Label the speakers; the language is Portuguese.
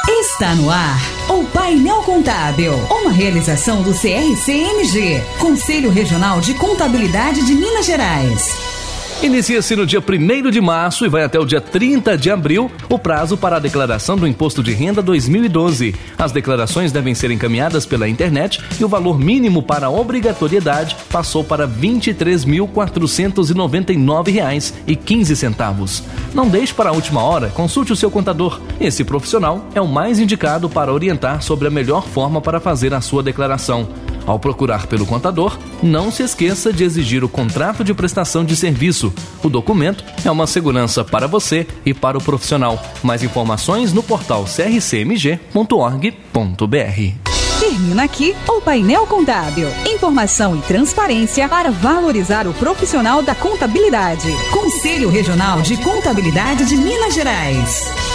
Speaker 1: Está no ar o Painel Contábil, uma realização do CRC-MG, Conselho Regional de Contabilidade de Minas Gerais.
Speaker 2: Inicia-se no dia 1º de março e vai até o dia 30 de abril o prazo para a declaração do Imposto de Renda 2012. As declarações devem ser encaminhadas pela internet e o valor mínimo para a obrigatoriedade passou para R$ 23.499,15. Não deixe para a última hora, consulte o seu contador. Esse profissional é o mais indicado para orientar sobre a melhor forma para fazer a sua declaração. Ao procurar pelo contador, não se esqueça de exigir o contrato de prestação de serviço. O documento é uma segurança para você e para o profissional. Mais informações no portal crcmg.org.br.
Speaker 1: Termina aqui o Painel Contábil. Informação e transparência para valorizar o profissional da contabilidade. Conselho Regional de Contabilidade de Minas Gerais.